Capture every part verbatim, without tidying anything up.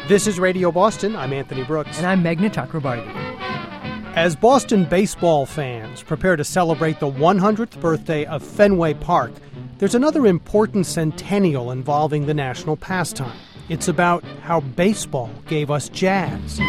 This is Radio Boston. I'm Anthony Brooks. And I'm Meghna Chakrabarty. As Boston baseball fans prepare to celebrate the one hundredth birthday of Fenway Park, there's another important centennial involving the national pastime. It's about how baseball gave us jazz.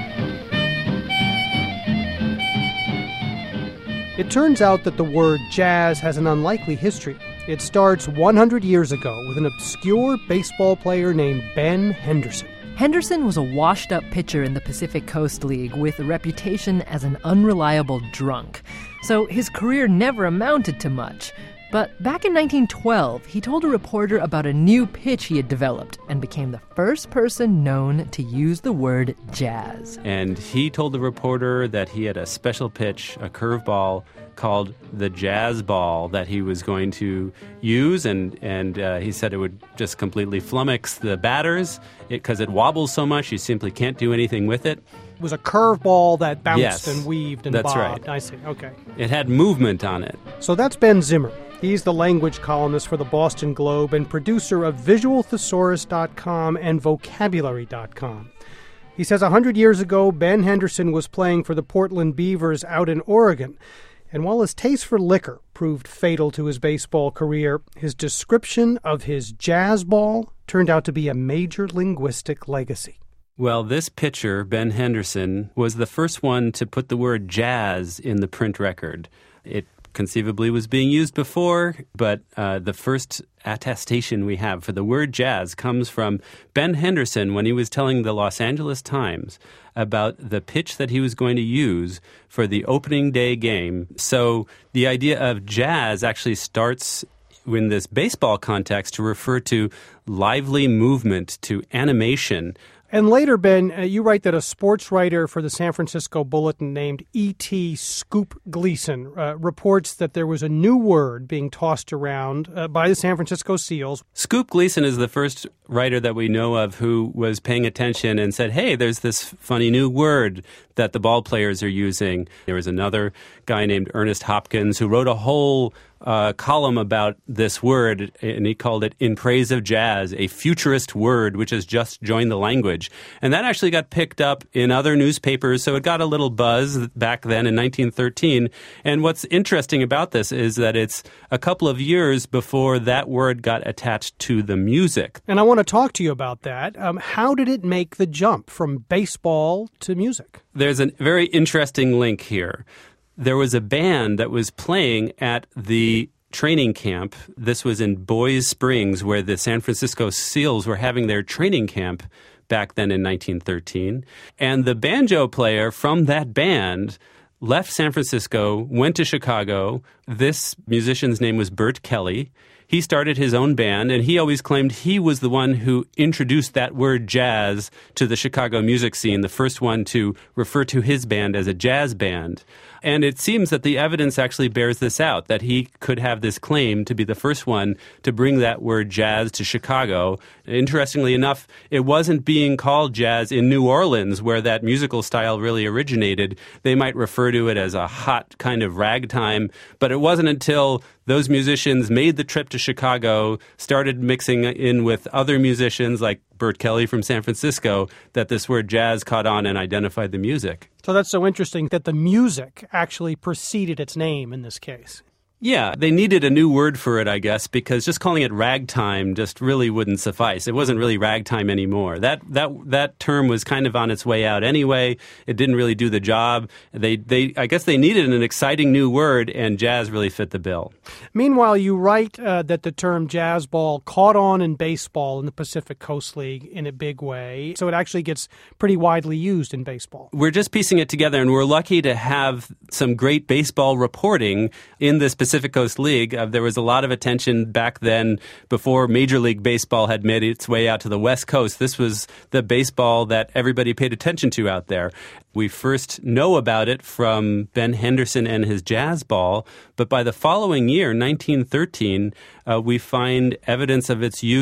It turns out that the word jazz has an unlikely history. It starts one hundred years ago with an obscure baseball player named Ben Henderson. Henderson was a washed-up pitcher in the Pacific Coast League with a reputation as an unreliable drunk. So his career never amounted to much. But back in nineteen twelve, he told a reporter about a new pitch he had developed and became the first person known to use the word jazz. And he told the reporter that he had a special pitch, a curveball, called the jazz ball that he was going to use, and, and uh, he said it would just completely flummox the batters because it, it wobbles so much you simply can't do anything with it. It was a curveball that bounced yes, and weaved and that's bobbed. Right. I see, okay. It had movement on it. So that's Ben Zimmer. He's the language columnist for the Boston Globe and producer of Visual Thesaurus dot com and Vocabulary dot com. He says one hundred years ago, Ben Henderson was playing for the Portland Beavers out in Oregon. And while his taste for liquor proved fatal to his baseball career, his description of his jazz ball turned out to be a major linguistic legacy. Well, this pitcher, Ben Henderson, was the first one to put the word jazz in the print record. It conceivably was being used before, but uh, the first attestation we have for the word jazz comes from Ben Henderson when he was telling the Los Angeles Times about the pitch that he was going to use for the opening day game. So the idea of jazz actually starts in this baseball context to refer to lively movement, to animation. And later, Ben, uh, you write that a sports writer for the San Francisco Bulletin named E T Scoop Gleason uh, reports that there was a new word being tossed around uh, by the San Francisco Seals. Scoop Gleason is the first writer that we know of who was paying attention and said, hey, there's this funny new word that the ball players are using. There was another guy named Ernest Hopkins who wrote a whole uh, column about this word, and he called it In Praise of Jazz, a futurist word which has just joined the language. And that actually got picked up in other newspapers, so it got a little buzz back then in nineteen thirteen. And what's interesting about this is that it's a couple of years before that word got attached to the music. And I want to talk to you about that. Um, how did it make the jump from baseball to music? There's a very interesting link here. There was a band that was playing at the training camp. This was in Boys Springs, where the San Francisco Seals were having their training camp back then in nineteen thirteen. And the banjo player from that band left San Francisco, went to Chicago. This musician's name was Bert Kelly. He started his own band, and he always claimed he was the one who introduced that word jazz to the Chicago music scene, the first one to refer to his band as a jazz band. And it seems that the evidence actually bears this out, that he could have this claim to be the first one to bring that word jazz to Chicago. Interestingly enough, it wasn't being called jazz in New Orleans, where that musical style really originated. They might refer to it as a hot kind of ragtime, but it wasn't until those musicians made the trip to Chicago, started mixing in with other musicians like Bert Kelly from San Francisco, that this word jazz caught on and identified the music. So that's so interesting that the music actually preceded its name in this case. Yeah, they needed a new word for it, I guess, because just calling it ragtime just really wouldn't suffice. It wasn't really ragtime anymore. That that that term was kind of on its way out anyway. It didn't really do the job. They they I guess they needed an exciting new word, and jazz really fit the bill. Meanwhile, you write uh, that the term jazz ball caught on in baseball in the Pacific Coast League in a big way, so it actually gets pretty widely used in baseball. We're just piecing it together, and we're lucky to have some great baseball reporting in this Pacific Pacific Coast League. Uh, there was a lot of attention back then before Major League Baseball had made its way out to the West Coast. This was the baseball that everybody paid attention to out there. We first know about it from Ben Henderson and his jazz ball, but by the following year, nineteen thirteen, uh, we find evidence of its use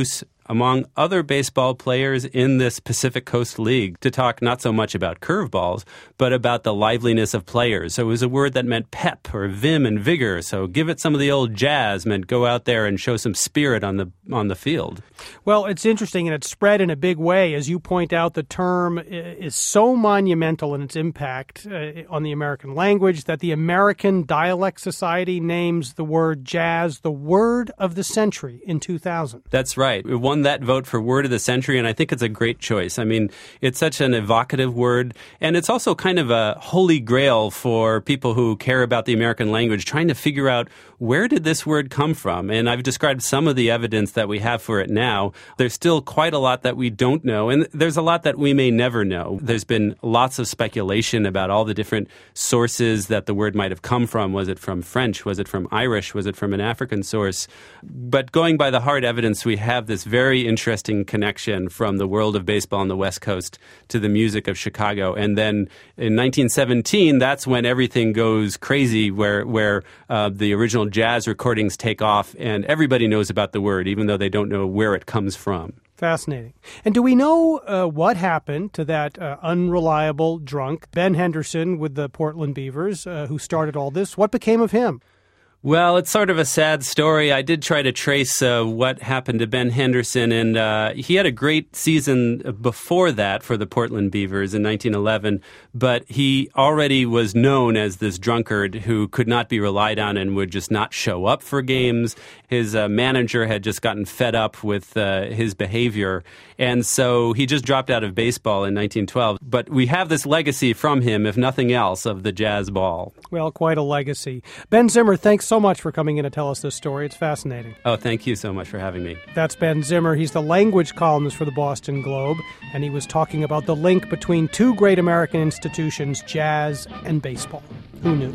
among other baseball players in this Pacific Coast League to talk not so much about curveballs, but about the liveliness of players. So it was a word that meant pep or vim and vigor. So give it some of the old jazz meant go out there and show some spirit on the on the field. Well, it's interesting, and it's spread in a big way. As you point out, the term is so monumental in its impact uh, on the American language that the American Dialect Society names the word jazz the word of the century in two thousand. That's right. We won that vote for word of the century, and I think it's a great choice. I mean, it's such an evocative word, and it's also kind of a holy grail for people who care about the American language, trying to figure out where did this word come from. And I've described some of the evidence that we have for it now. There's still quite a lot that we don't know, and there's a lot that we may never know. There's been lots of speculation about all the different sources that the word might have come from. Was it from French? Was it from Irish? Was it from an African source? But going by the hard evidence, we have this very interesting connection from the world of baseball on the West Coast to the music of Chicago. And then in nineteen seventeen, that's when everything goes crazy, where, where uh, the original jazz recordings take off, and everybody knows about the word, even though they don't know where it comes from. Fascinating. And do we know uh, what happened to that uh, unreliable drunk, Ben Henderson with the Portland Beavers, uh, who started all this? What became of him? Well, it's sort of a sad story. I did try to trace uh, what happened to Ben Henderson, and uh, he had a great season before that for the Portland Beavers in nineteen eleven, but he already was known as this drunkard who could not be relied on and would just not show up for games. His uh, manager had just gotten fed up with uh, his behavior, and so he just dropped out of baseball in nineteen twelve. But we have this legacy from him, if nothing else, of the jazz ball. Well, quite a legacy. Ben Zimmer, thanks so much for coming in to tell us this story. It's fascinating. Oh, thank you so much for having me. That's Ben Zimmer. He's the language columnist for the Boston Globe, and he was talking about the link between two great American institutions, jazz and baseball. Who knew?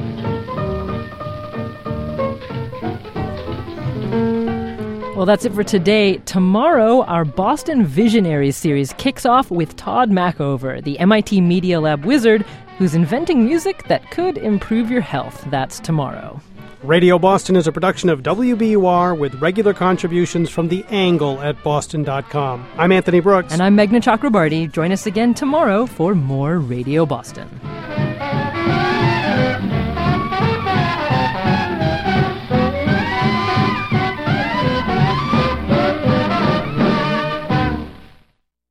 Well, that's it for today. Tomorrow, our Boston Visionaries series kicks off with Todd Machover, the M I T Media Lab wizard who's inventing music that could improve your health. That's tomorrow. Radio Boston is a production of W B U R with regular contributions from The Angle at boston dot com. I'm Anthony Brooks. And I'm Meghna Chakrabarty. Join us again tomorrow for more Radio Boston.